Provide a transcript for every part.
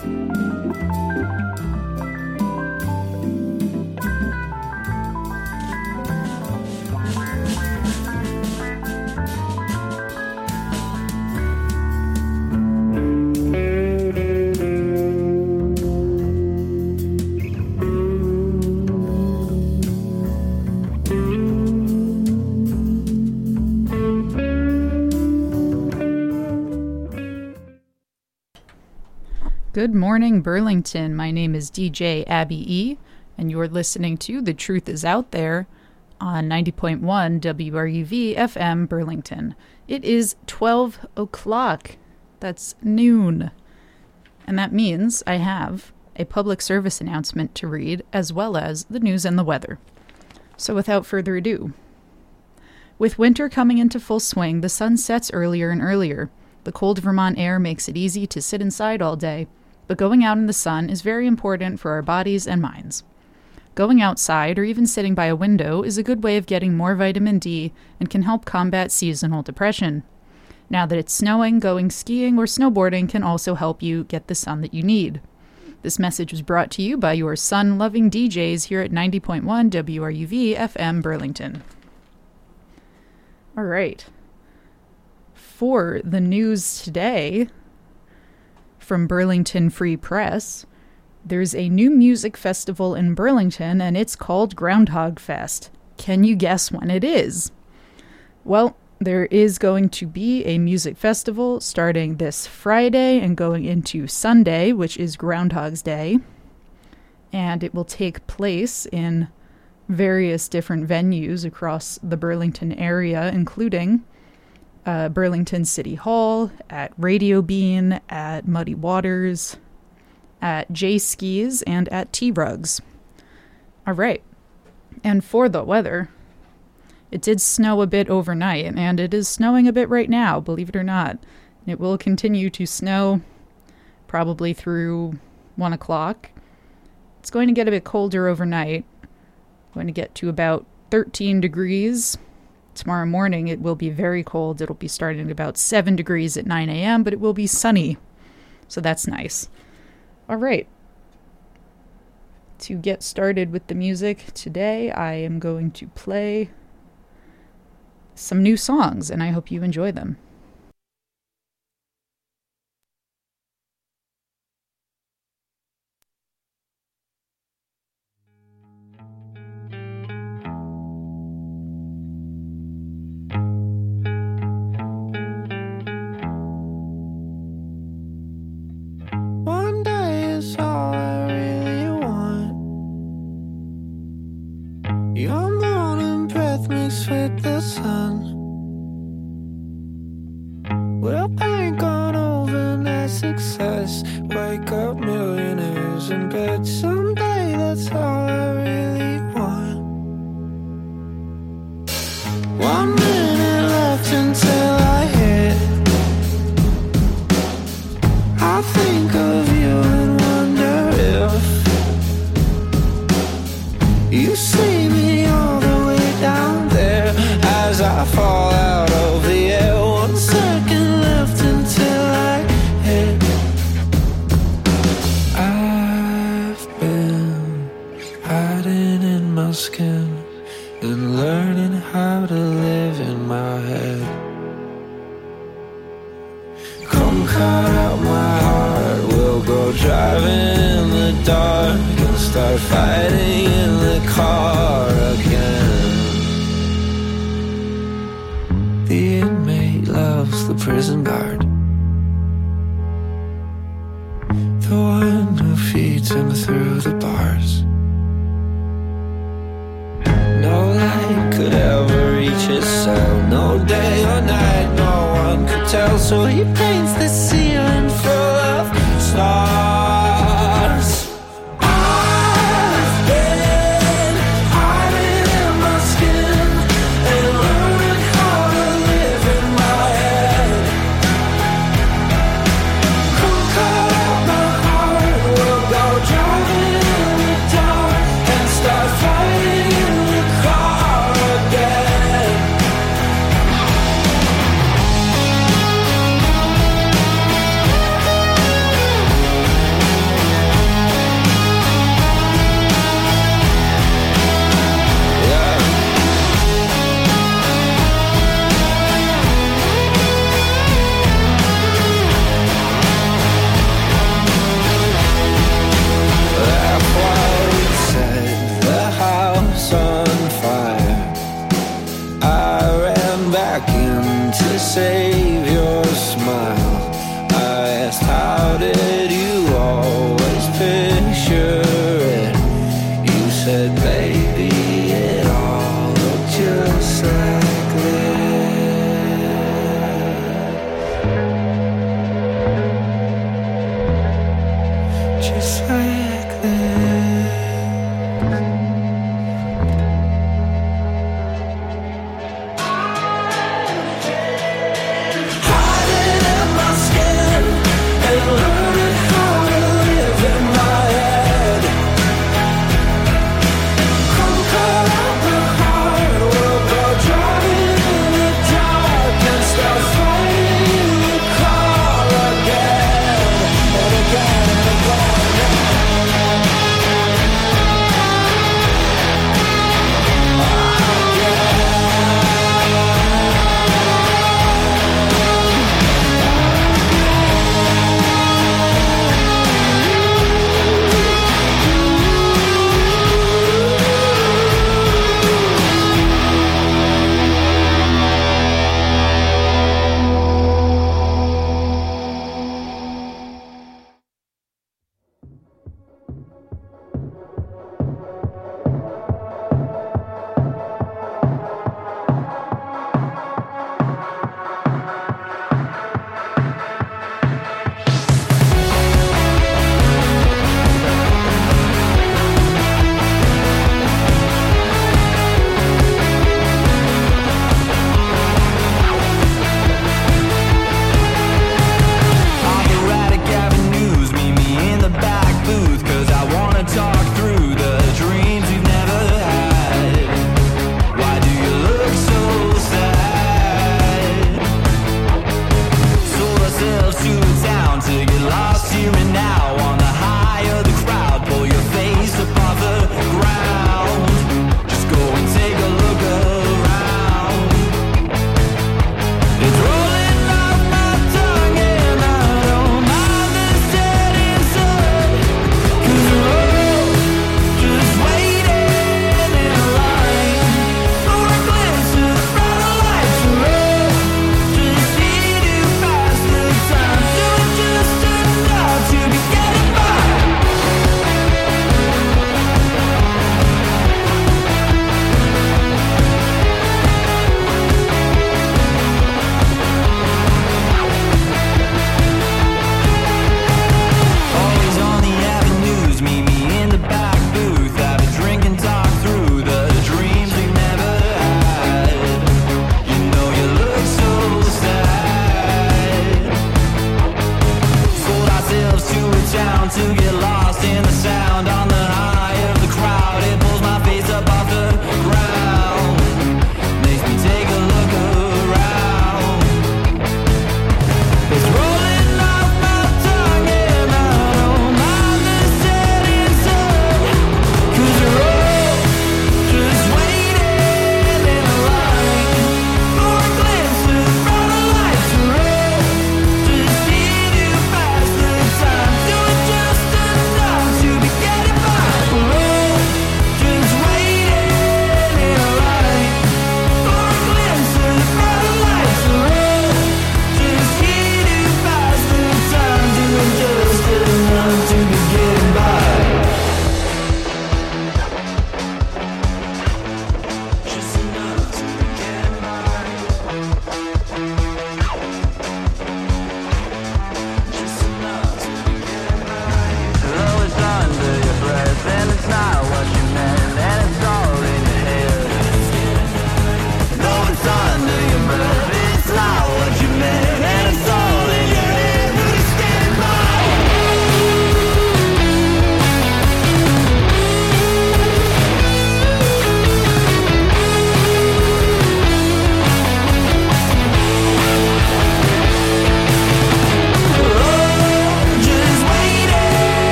Good morning, Burlington. My name is DJ Abby E., and you're listening to The Truth Is Out There on 90.1 WRUV FM Burlington. It is 12 o'clock. That's noon. And that means I have a public service announcement to read, as well as the news and the weather. So without further ado, with winter coming into full swing, the sun sets earlier and earlier. The cold Vermont air makes it easy to sit inside all day, but going out in the sun is very important for our bodies and minds. Going outside or even sitting by a window is a good way of getting more vitamin D and can help combat seasonal depression. Now that it's snowing, going skiing or snowboarding can also help you get the sun that you need. This message was brought to you by your sun-loving DJs here at 90.1 WRUV FM Burlington. All right. For the news today, from Burlington Free Press, there's a new music festival in Burlington, and it's called Groundhog Fest. Can you guess when it is? Well, there is going to be a music festival starting this Friday and going into Sunday, which is Groundhog's Day, and it will take place in various different venues across the Burlington area, including Burlington City Hall, at Radio Bean, at Muddy Waters, at J Skis, and at T-Rugs. All right. And for the weather, it did snow a bit overnight, and it is snowing a bit right now, believe it or not. It will continue to snow probably through 1 o'clock. It's going to get a bit colder overnight. Going to get to about 13 degrees. Tomorrow morning, it will be very cold. It'll be starting at about 7 degrees at 9 a.m., but it will be sunny. So that's nice. All right. To get started with the music today, I am going to play some new songs, and I hope you enjoy them. With the sun, we'll bank on overnight success. Wake up millionaires in bed someday. That's all I really want. 1 minute left until I hit. I think of you and wonder if you see me all the way down there as I fall out of the air. 1 second left until I hit. I've been hiding in my skin and learning how to live in my head. Come cut out my heart, we'll go driving in the dark and start fighting in the car again. The inmate loves the prison guard, the one who feeds him through the bars. No light could ever reach his cell, no day or night, no one could tell. So he paints the ceiling full of stars. I've been hiding in my skin and learning how to live in my head. Come cut out my heart, we'll go driving in the dark and start fighting in the car again. Again and again.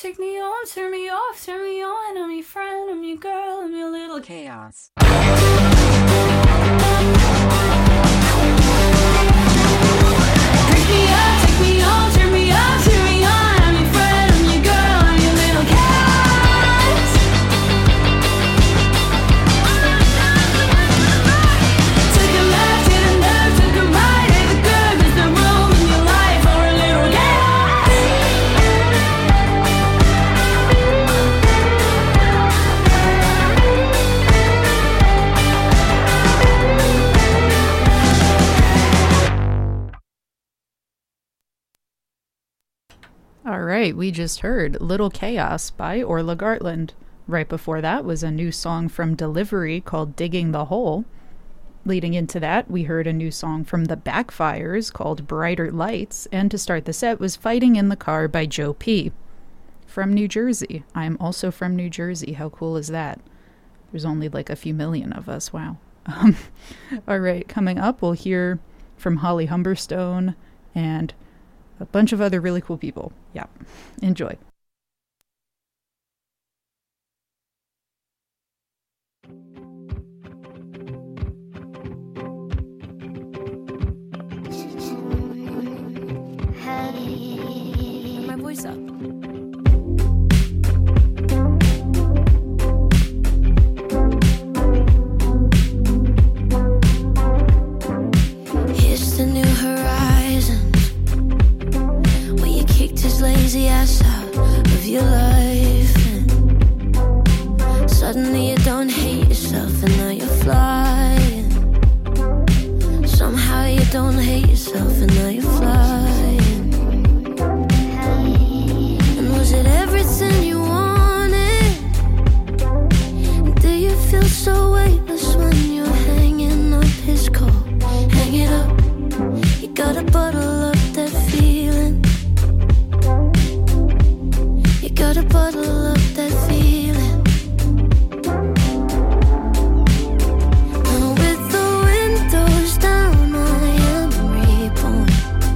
take me on, turn me off, turn me on. I'm your friend, I'm your girl, I'm your little chaos. Pick me up, take me on, turn me off, turn me on. I'm your friend, I'm your girl, I'm your little chaos. Took a left, hit a left, took a right, hit the good, missed the room in your life for a little chaos. All right, we just heard Little Chaos by Orla Gartland. Right before that was a new song from Delivery called Digging the Hole. Leading into that, we heard a new song from The Backfires called Brighter Lights, and to start the set was Fighting in the Car by Joe P. From New Jersey. I'm also from New Jersey. How cool is that? There's only like a few million of us. Wow. All right, coming up, we'll hear from Holly Humberstone and a bunch of other really cool people. Yeah. Enjoy. Turn my voice up. Here's the new horizons where you kicked his lazy ass out of your life, and suddenly you don't hate yourself and now you're flying. Somehow you don't hate yourself and now you're flying. And was it everything you wanted? And do you feel so weightless when you're hanging up his coat? Hang it up, you gotta bottle up that feeling. You gotta bottle up that feeling. And with the windows down, I am reborn.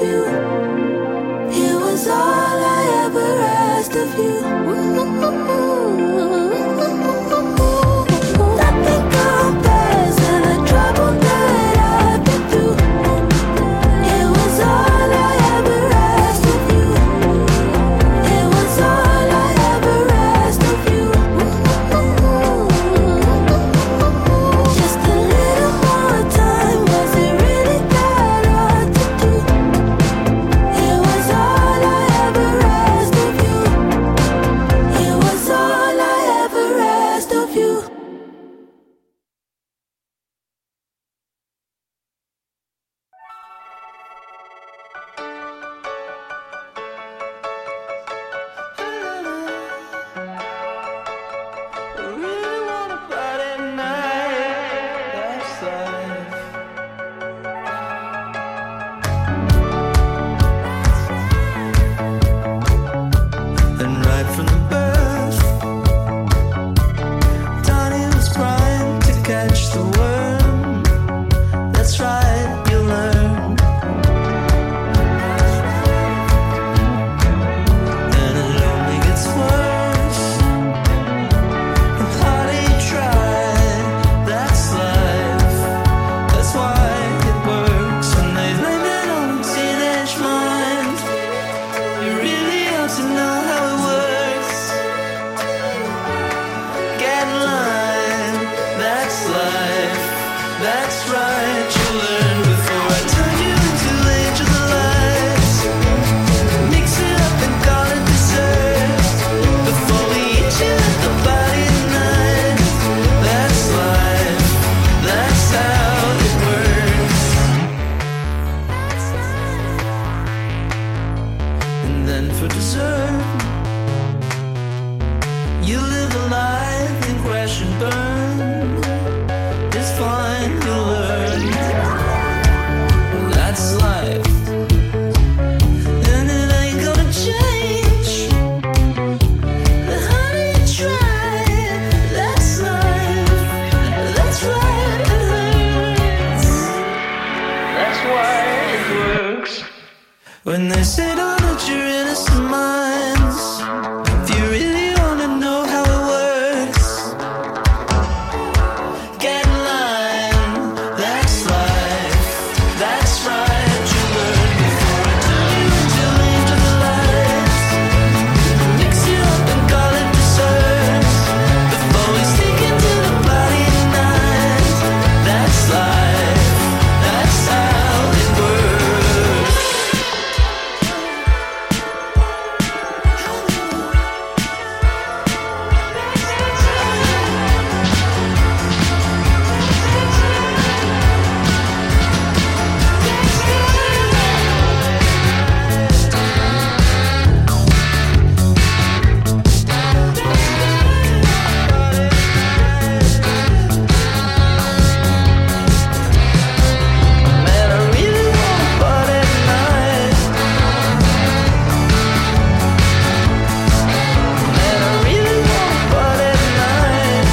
you. It was all I ever asked of you. Nothing compares to the trouble that I've been through. It was all I ever asked of you. It was all I ever asked of you. Just a little more time. Was it really that hard to do? It was all I ever asked of you. It was all I ever asked of you. I really wanna party tonight. That's life. And right from the birth, Donnie was crying to catch the worm. That's right, you learn. And it only gets worse. The harder you try, that's life. That's why it works. When they blame it on teenage mind, you really ought to know how it works. Get in line, that's life. That's right, you learn before I turn you into angel lights. Mix it up and call it dessert. Before we eat you at the body tonight. That's life, that's how it works. And then for dessert, you live a life and crash and burn. It's fine, you'll learn. That's life. And it ain't gonna change. The harder you try, that's life. That's right, it hurts. That's why it works. When they say don't let your innocent minds, if you really wanna know how it works, get in line, that's life, that's right, you learn before I turn you into angel lights. Mix it up and call it dessert. Before we sneak into the body tonight. That's life, that's how it works. Man, I really wanna party tonight. Man, I really wanna party tonight.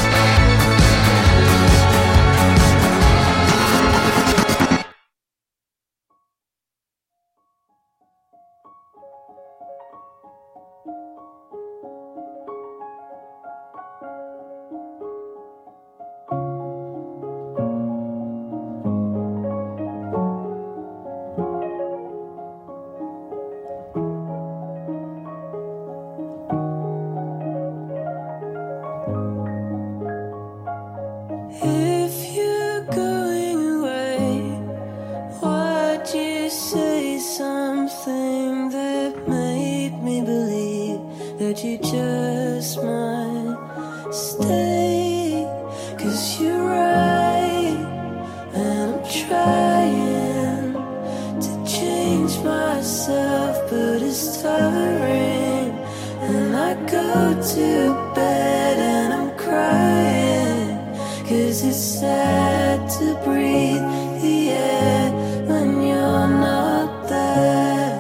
If you're going away, why'd you say something that made me believe that you just might stay? 'Cause you're right, and I'm trying to change myself, but it's tiring. And I go to bed and I'm crying, 'cause it's sad to breathe the air when you're not there.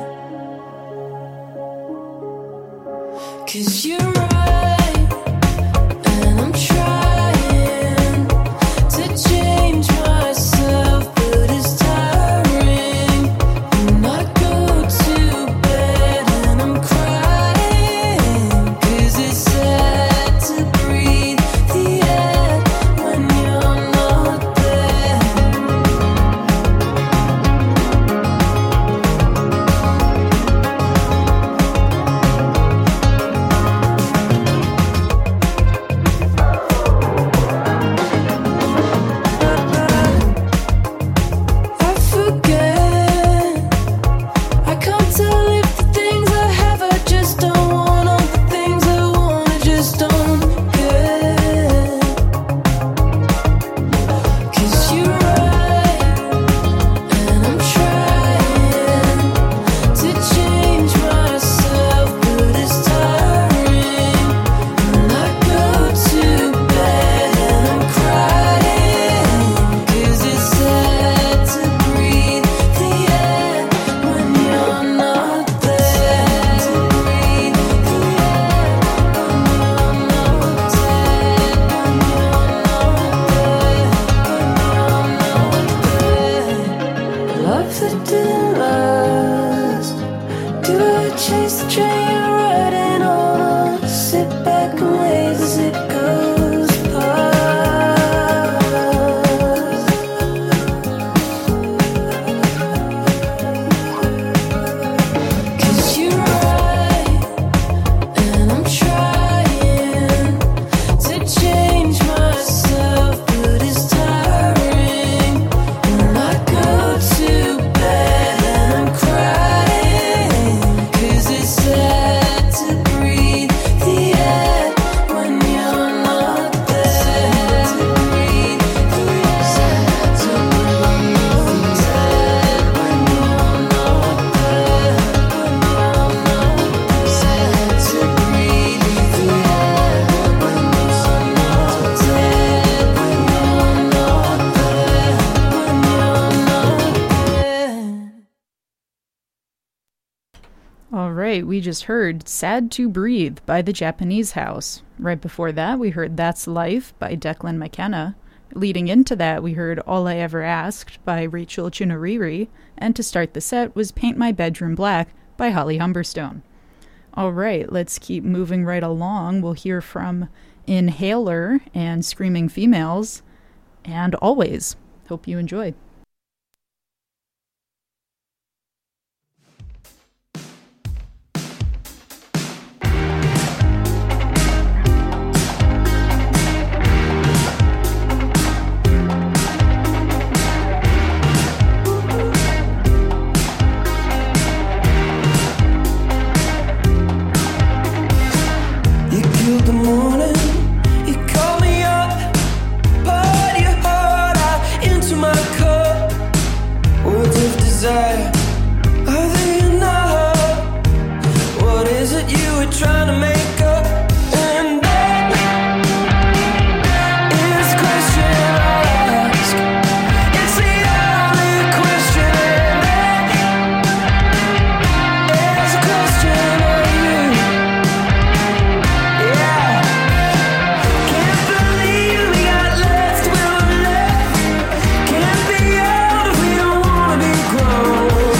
'Cause you're right, and I'm trying to change myself, but it's tiring. And I go right, we just heard Sad to Breathe by the Japanese House. Right before that, we heard That's Life by Declan McKenna. Leading into that, we heard All I Ever Asked by Rachel Chunariri. And to start the set was Paint My Bedroom Black by Holly Humberstone. All right, let's keep moving right along. We'll hear from Inhaler and Screaming Females and Always. Hope you enjoy. You killed the morning, you called me up, poured your heart out into my cup. Words of desire, are they enough? What is it you were trying to make up? And that is the question I ask. It's the only question, and that is a question of you. Yeah, can't believe we got left where we're left. Can't be out if we don't wanna be grown.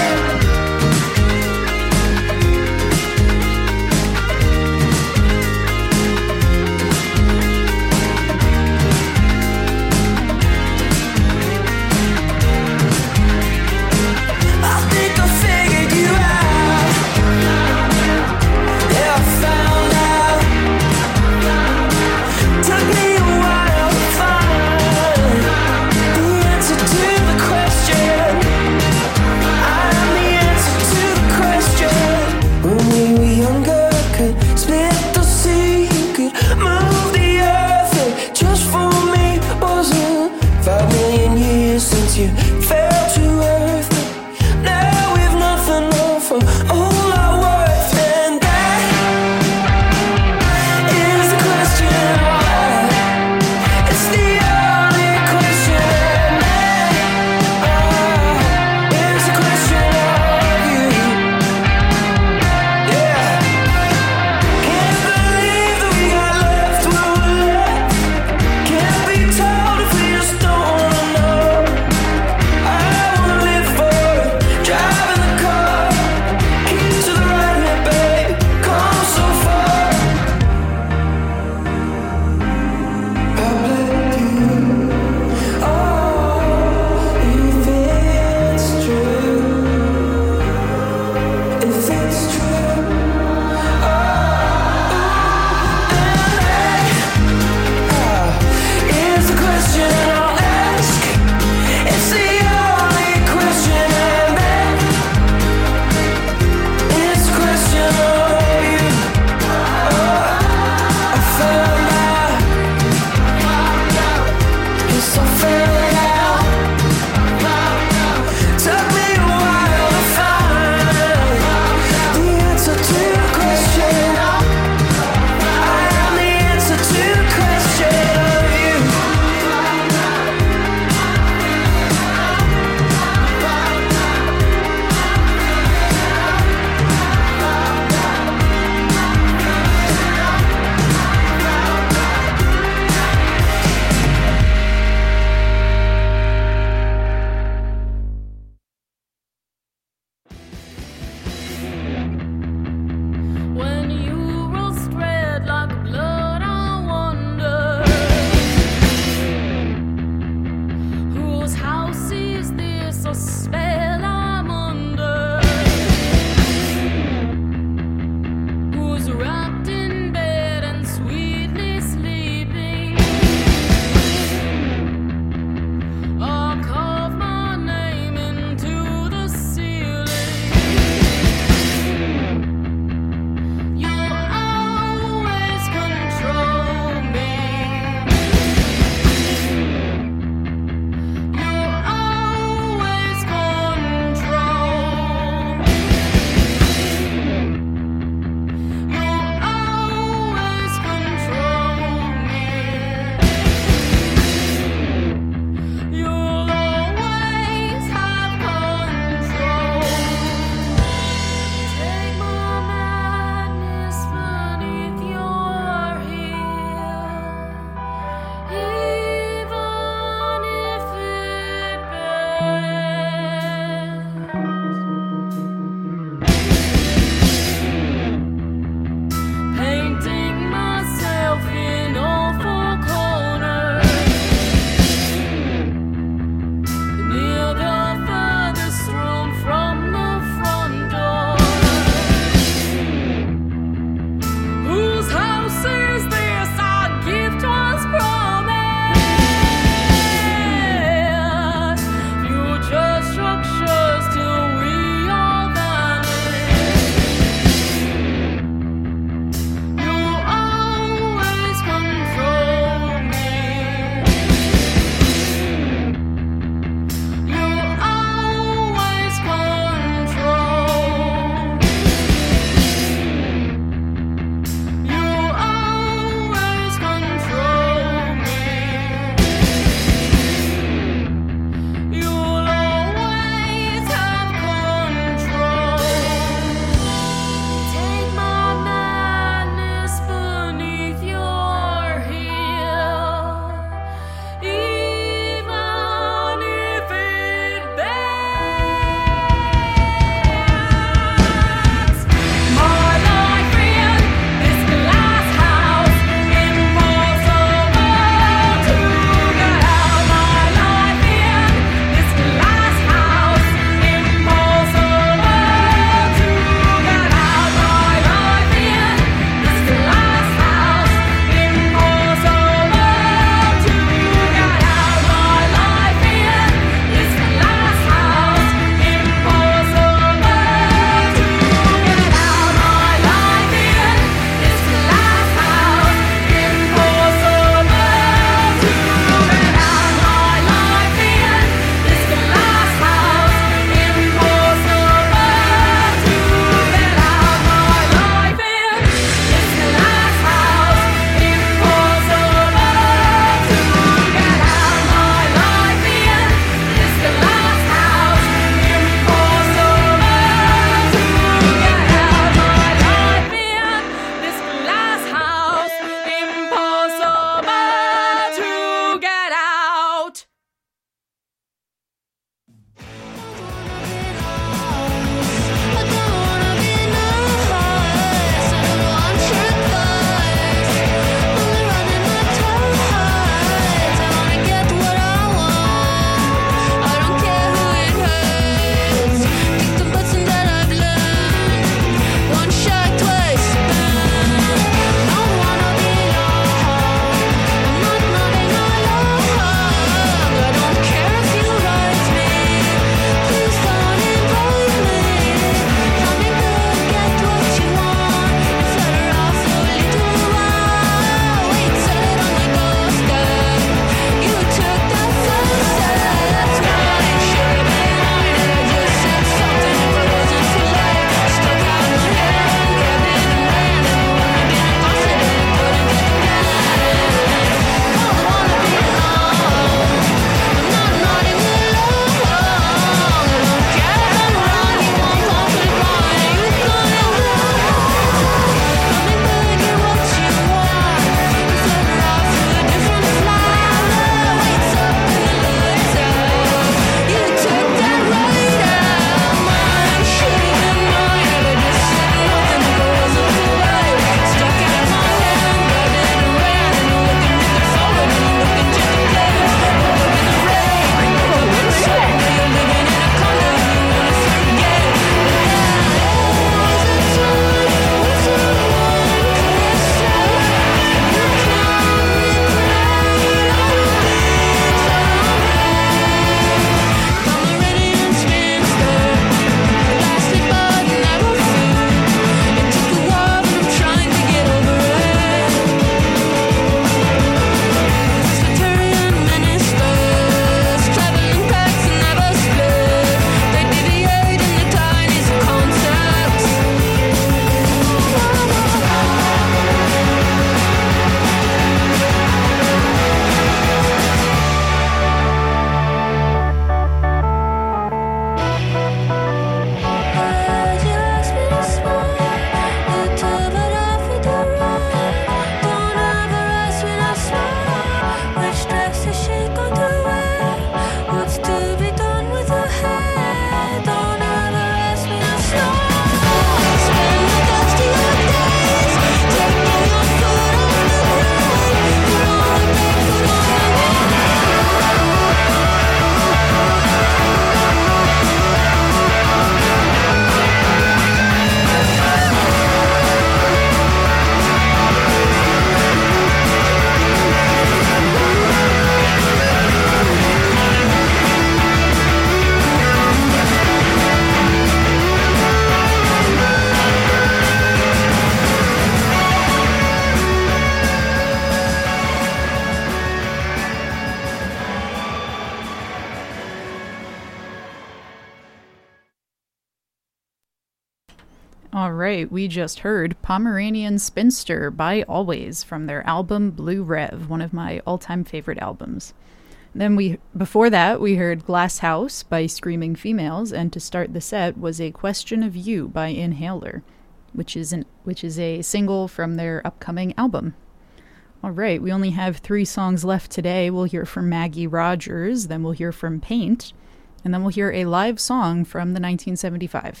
right, we just heard Pomeranian Spinster by Always from their album Blue Rev, one of my all-time favorite albums. Then before that, we heard Glass House by Screaming Females, and to start the set was A Question of You by Inhaler, which is a single from their upcoming album. All right, we only have 3 songs left today. We'll hear from Maggie Rogers, then we'll hear from Paint, and then we'll hear a live song from the 1975.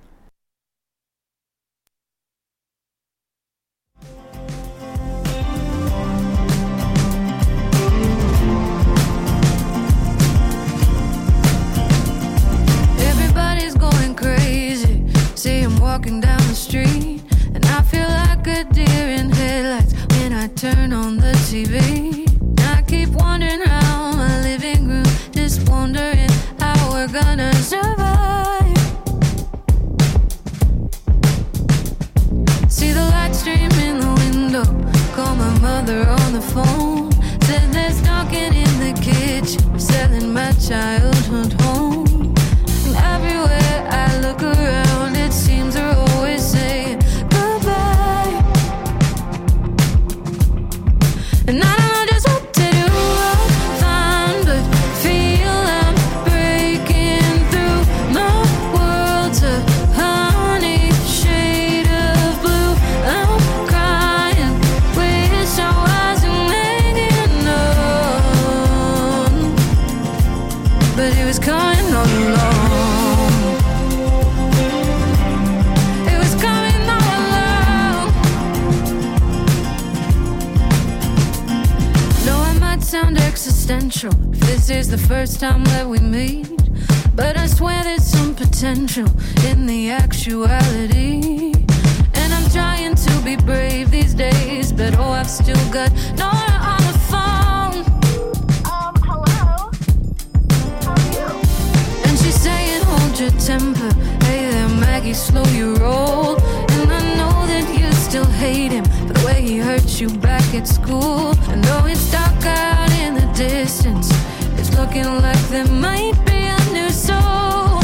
Everybody's going crazy. See him walking down the street, and I feel like a deer in headlights when I turn on the TV. I keep wandering around my living room, just wondering how we're gonna survive. See the light stream in the window, call my mother on the phone. Said there's knocking in the kitchen, we're selling my childhood home. And everywhere I look around, it seems they're always saying goodbye. And I don't know just what to do. I'll find, but feel I'm breaking through. My world's a honey shade of blue. I'm crying, wish I wasn't hanging on, but it was coming all along. It was coming all along. No, I might sound existential if this is the first time that we meet, but I swear there's some potential in the actuality. And I'm trying to be brave these days, but oh, I've still got Nora on the phone. Hello? How are you? And she's saying, hold your temper. Hey there, Maggie, slow your roll. And I know that you still hate him for the way he hurt you back at school. And though it's dark out in the distance, it's looking like there might be a new soul.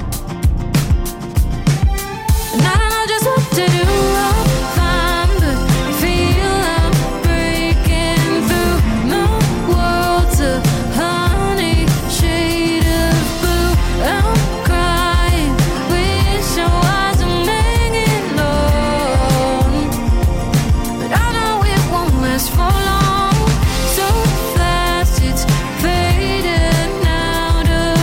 And I don't know just what to do. I'll find, but feel I'm breaking through. My world's a honey shade of blue. I'm crying, wish I wasn't hanging on, but I know it won't last for long. So fast it's fading out of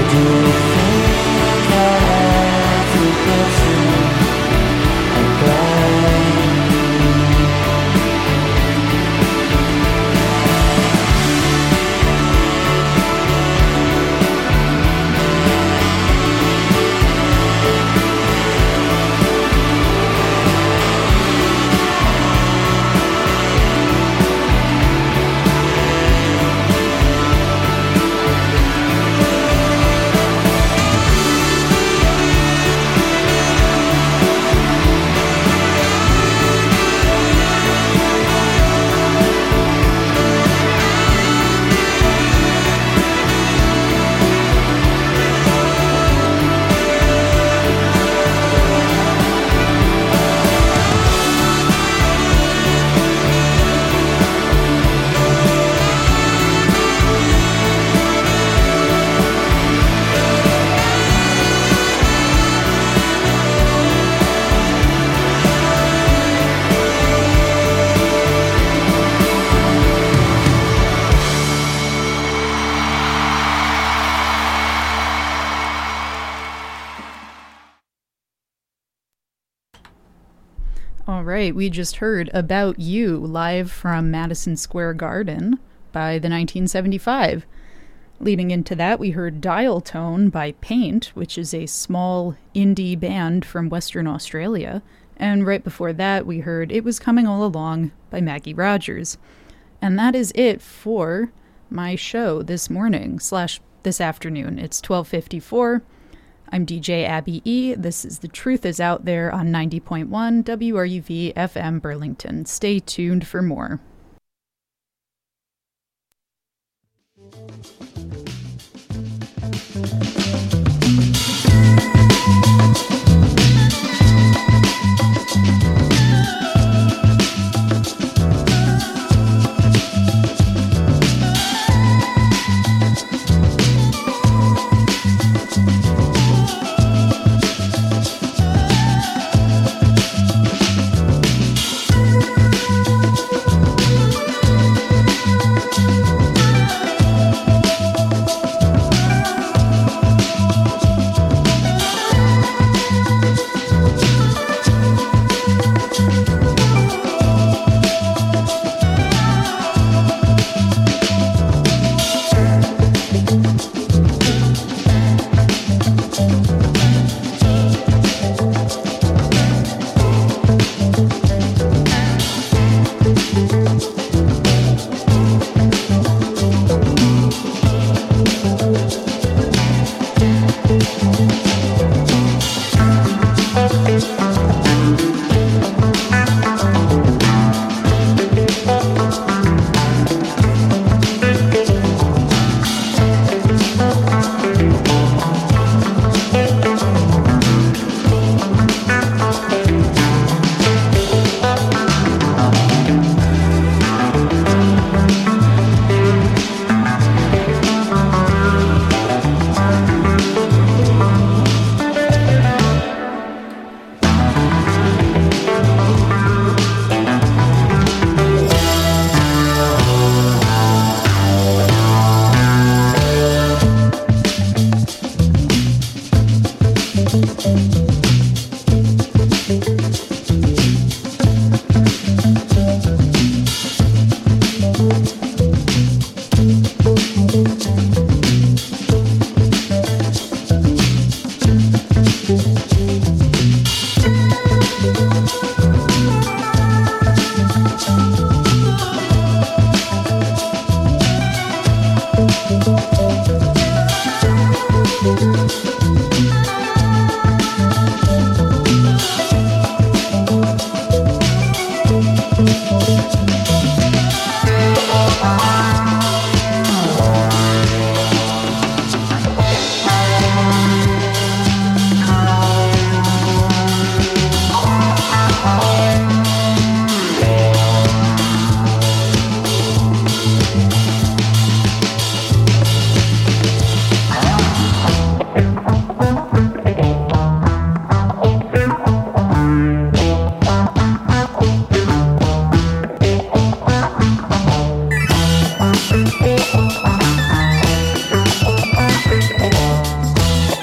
All right, we just heard About You live from Madison Square Garden by the 1975. Leading into that, we heard Dial Tone by Paint, which is a small indie band from Western Australia. And right before that, we heard It Was Coming All Along by Maggie Rogers. And that is it for my show this morning / this afternoon. It's 12:54. I'm DJ Abby E. This is The Truth Is Out There on 90.1 WRUV FM Burlington. Stay tuned for more.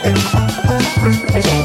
Thank